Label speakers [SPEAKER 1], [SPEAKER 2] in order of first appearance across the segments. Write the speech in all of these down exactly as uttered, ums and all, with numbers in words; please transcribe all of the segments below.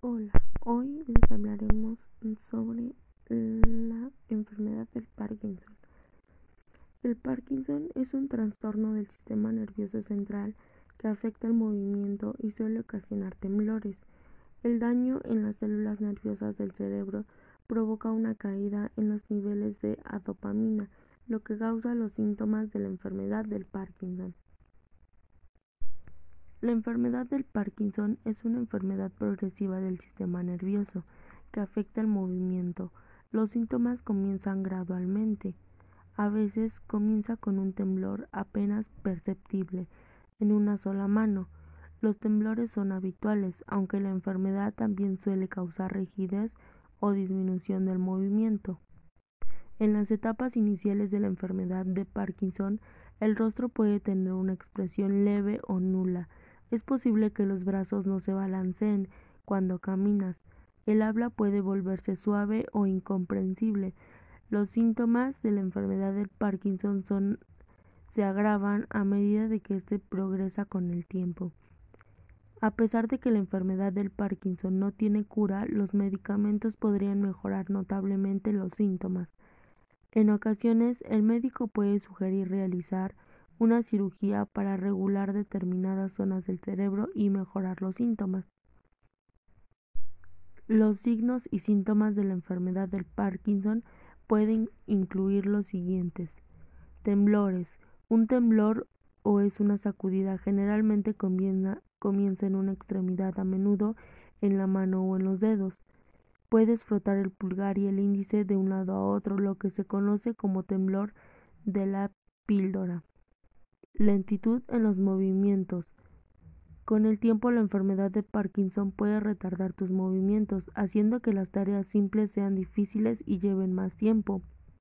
[SPEAKER 1] Hola, hoy les hablaremos sobre la enfermedad del Parkinson. El Parkinson es un trastorno del sistema nervioso central que afecta el movimiento y suele ocasionar temblores. El daño en las células nerviosas del cerebro provoca una caída en los niveles de dopamina, lo que causa los síntomas de la enfermedad del Parkinson. La enfermedad del Parkinson es una enfermedad progresiva del sistema nervioso que afecta el movimiento. Los síntomas comienzan gradualmente. A veces comienza con un temblor apenas perceptible en una sola mano. Los temblores son habituales, aunque la enfermedad también suele causar rigidez o disminución del movimiento. En las etapas iniciales de la enfermedad de Parkinson, el rostro puede tener una expresión leve o nula. Es posible que los brazos no se balanceen cuando caminas. El habla puede volverse suave o incomprensible. Los síntomas de la enfermedad de Parkinson son, se agravan a medida de que éste progresa con el tiempo. A pesar de que la enfermedad del Parkinson no tiene cura, los medicamentos podrían mejorar notablemente los síntomas. En ocasiones, el médico puede sugerir realizar una cirugía para regular determinadas zonas del cerebro y mejorar los síntomas. Los signos y síntomas de la enfermedad del Parkinson pueden incluir los siguientes: temblores. Un temblor o es una sacudida generalmente comienza, comienza en una extremidad, a menudo en la mano o en los dedos. Puedes frotar el pulgar y el índice de un lado a otro, lo que se conoce como temblor de la píldora. Lentitud en los movimientos. Con el tiempo, la enfermedad de Parkinson puede retardar tus movimientos, haciendo que las tareas simples sean difíciles y lleven más tiempo.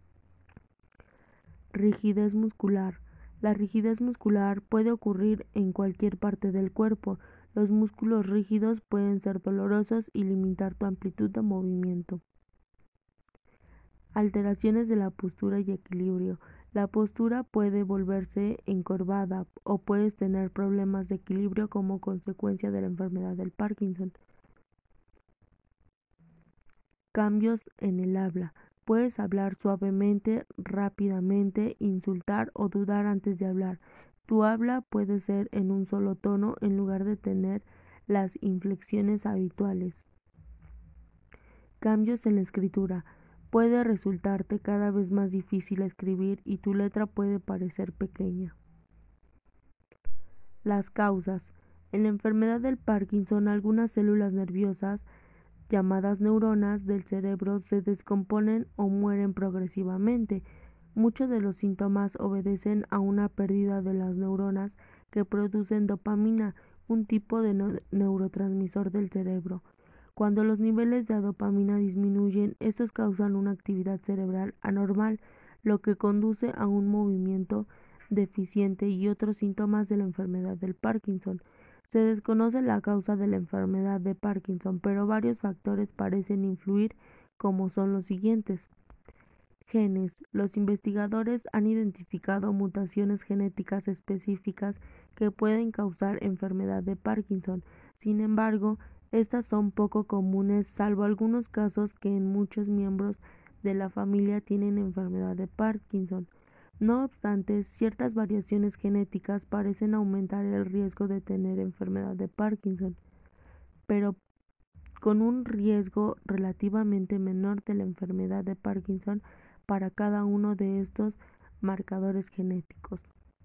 [SPEAKER 1] Rigidez muscular. La rigidez muscular puede ocurrir en cualquier parte del cuerpo. Los músculos rígidos pueden ser dolorosos y limitar tu amplitud de movimiento. Alteraciones de la postura y equilibrio. La postura puede volverse encorvada o puedes tener problemas de equilibrio como consecuencia de la enfermedad del Parkinson. Cambios en el habla. Puedes hablar suavemente, rápidamente, insultar o dudar antes de hablar. Tu habla puede ser en un solo tono en lugar de tener las inflexiones habituales. Cambios en la escritura. Puede resultarte cada vez más difícil escribir y tu letra puede parecer pequeña. Las causas. En la enfermedad del Parkinson, algunas células nerviosas, llamadas neuronas del cerebro, se descomponen o mueren progresivamente. Muchos de los síntomas obedecen a una pérdida de las neuronas que producen dopamina, un tipo de ne- neurotransmisor del cerebro. Cuando los niveles de dopamina disminuyen, estos causan una actividad cerebral anormal, lo que conduce a un movimiento deficiente y otros síntomas de la enfermedad del Parkinson. Se desconoce la causa de la enfermedad de Parkinson, pero varios factores parecen influir, como son los siguientes. Genes. Los investigadores han identificado mutaciones genéticas específicas que pueden causar enfermedad de Parkinson. Sin embargo, estas son poco comunes, salvo algunos casos que en muchos miembros de la familia tienen enfermedad de Parkinson. No obstante, ciertas variaciones genéticas parecen aumentar el riesgo de tener enfermedad de Parkinson, pero con un riesgo relativamente menor de la enfermedad de Parkinson para cada uno de estos marcadores genéticos.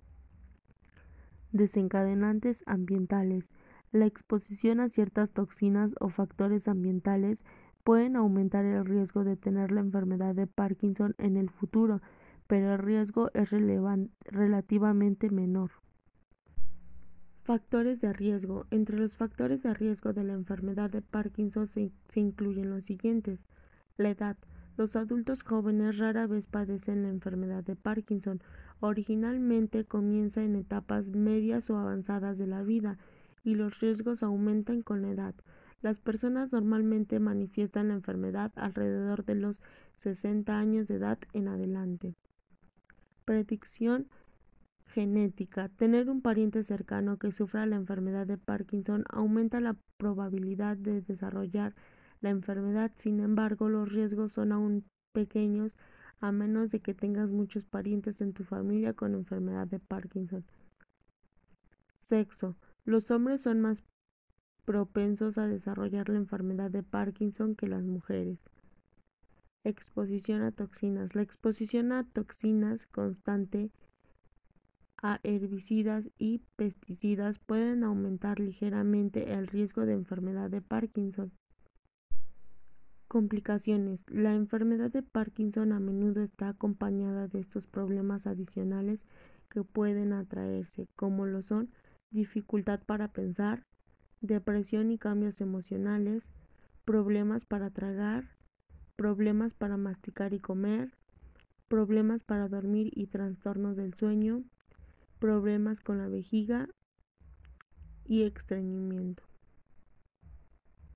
[SPEAKER 1] Desencadenantes ambientales. La exposición a ciertas toxinas o factores ambientales pueden aumentar el riesgo de tener la enfermedad de Parkinson en el futuro, pero el riesgo es relativamente menor. Factores de riesgo. Entre los factores de riesgo de la enfermedad de Parkinson se, se incluyen los siguientes. La edad. Los adultos jóvenes rara vez padecen la enfermedad de Parkinson. Originalmente comienza en etapas medias o avanzadas de la vida y los riesgos aumentan con la edad. Las personas normalmente manifiestan la enfermedad alrededor de los sesenta años de edad en adelante. Predicción Genética. Tener un pariente cercano que sufra la enfermedad de Parkinson aumenta la probabilidad de desarrollar la enfermedad. Sin embargo, los riesgos son aún pequeños a menos de que tengas muchos parientes en tu familia con enfermedad de Parkinson. Sexo. Los hombres son más propensos a desarrollar la enfermedad de Parkinson que las mujeres. Exposición a toxinas. La exposición a toxinas constante a herbicidas y pesticidas pueden aumentar ligeramente el riesgo de enfermedad de Parkinson. Complicaciones. La enfermedad de Parkinson a menudo está acompañada de estos problemas adicionales que pueden atraerse, como lo son dificultad para pensar, depresión y cambios emocionales, problemas para tragar, problemas para masticar y comer, problemas para dormir y trastornos del sueño, problemas con la vejiga y estreñimiento.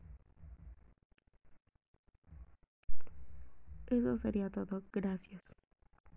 [SPEAKER 1] Eso sería todo. Gracias.